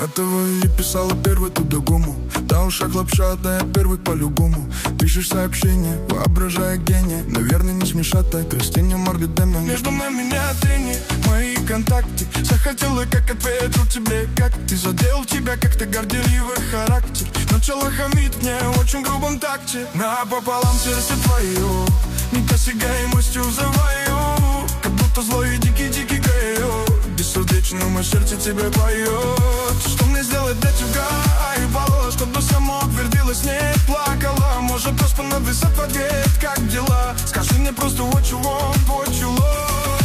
этого и писала первый ту догуму. Да уж лапша, да я первый по-любому. Пишешь сообщение, воображая гения. Наверное, не смешат, так с тенью морды дымной. Между нами нет тени, мои контакты. Захотела, как ответил тебе, как ты задел тебя, как-то горделивый характер. Начала хамить мне в очень грубом такте. Напополам сердце твое, недосягаемостью завою, как будто злой и дикий-дикий гео. Бессердечно мое сердце тебе поет. Что мне сделать для тебя, ебало, чтобы само утвердилась, не плакала. Может, просто написать в ответ, как дела. Скажи мне просто what you want, what you love.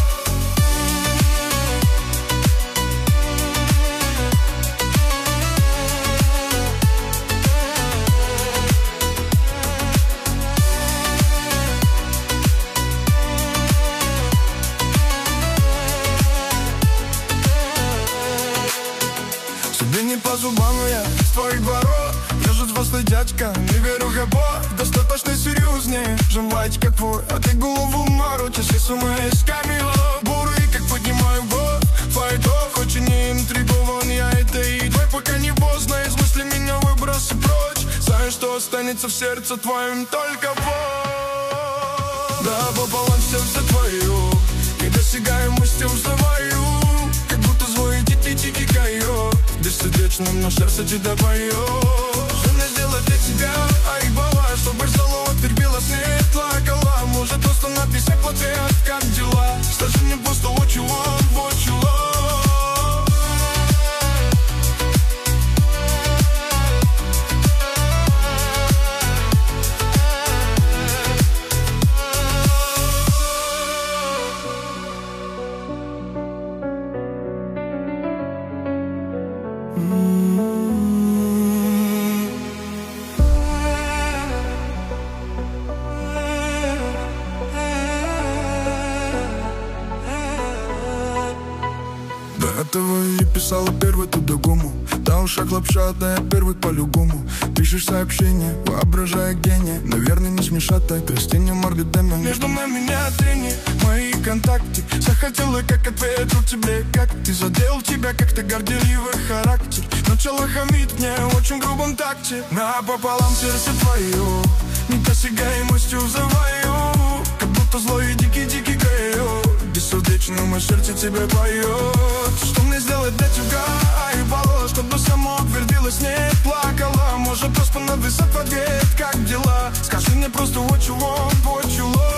Не по зубам, но я с твоих дворов. Лежит взрослый дядька, не верю в любовь. Достаточно серьезнее, жевать как твой. А ты голову морочишь, и с ума есть камило. Бурый, как поднимаю бот. Файтов, очень интригован я этой. Твой пока не поздно, из мысли меня выброси прочь. Знаю, что останется в сердце твоем только боль. Да, пополам сердце твое, недосягаемостью завою, как будто злой дикий койот. Бессердечным, но сердце тебя поет. Что мне сделать для тебя, ебала, чтобы ждала, терпелась, не плакала. Может, просто написать в ответ, как дела. Скажи мне просто what you want, what you love. До этого и писала первый ту догуму. Да уж лапша, да я первый по-любому. Пишешь сообщение, воображая гения. Наверное, не смешат, так с тенью морды дымной. Между нами нет тени, мои контакты. Захотела, как ответил тебе, как ты задел тебя, как-то горделивый характер. Начала хамить мне в очень грубом такте. Напополам сердце твое, недосягаемостью завою, как будто злой и дикий-дикий гео. Бессердечно мое сердце тебе поет. Что мне сделать для тебя, ебало, чтобы само утвердилась, не плакала. Может, просто написать в ответ, как дела. Скажи мне просто what you want, what you love.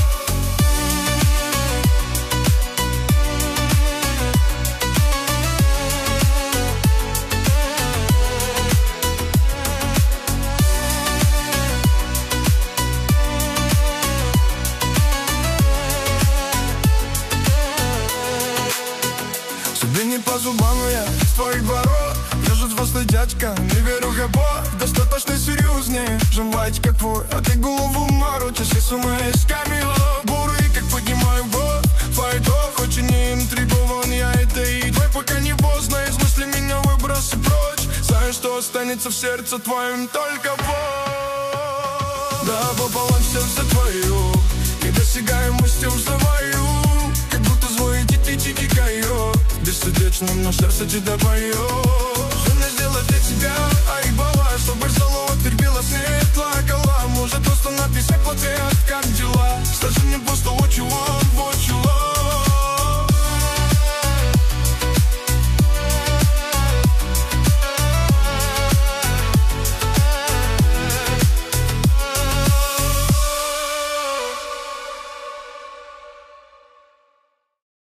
Не по зубам, но я с твоих дворов. Лежит взрослый дядька, не верю в любовь. Достаточно серьезнее, жевать как твой. А ты голову морочишь, и с ума есть камило. Бурый, как поднимаю бот. Файтов, очень интригован я этой. Твой пока не поздно, из мысли меня выброси прочь. Знаю, что останется в сердце твоем только боль. Да, пополам сердце твое, недосягаемостью завою, как будто злой дикий койот. Бессердечным, но сердце тебя поет. Что мне сделать для тебя, ебало,